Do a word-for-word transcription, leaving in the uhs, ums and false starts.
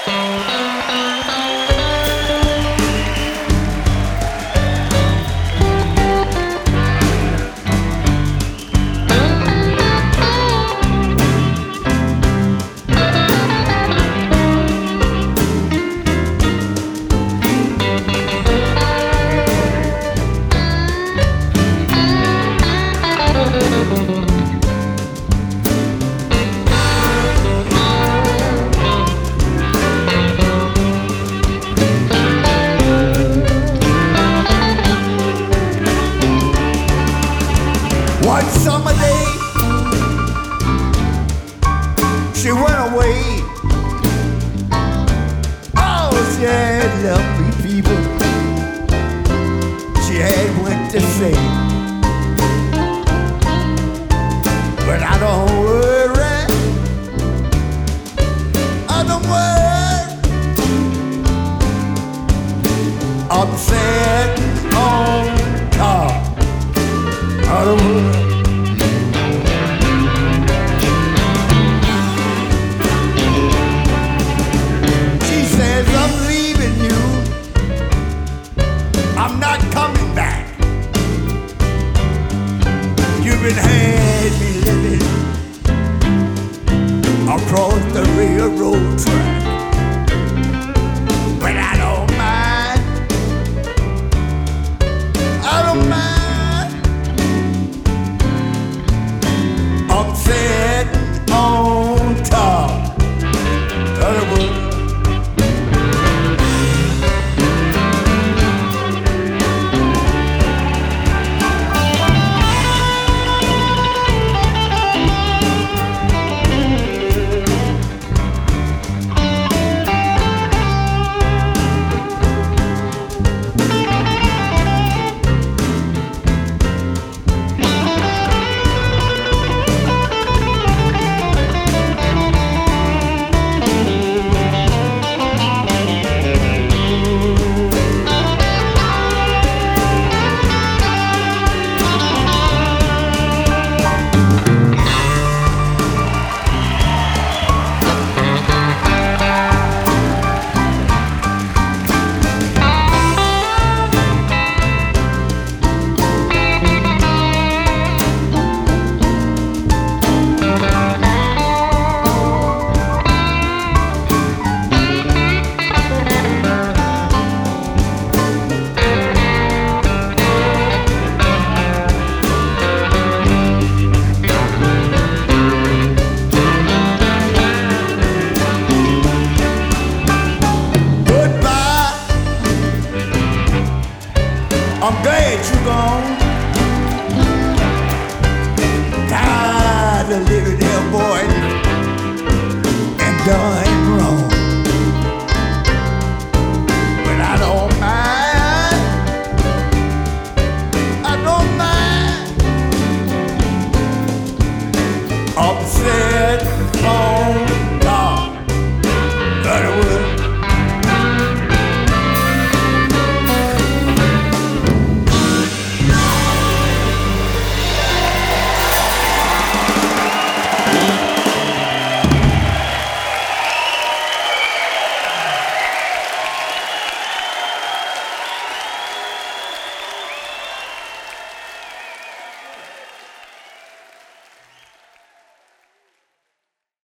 One summer day, she went away. Oh, she had lovely people. She had what to say. But I don't worry. I don't worry. I'm sitting on top. I don't worry. I'm not coming back. You've been had me living across the railroad track.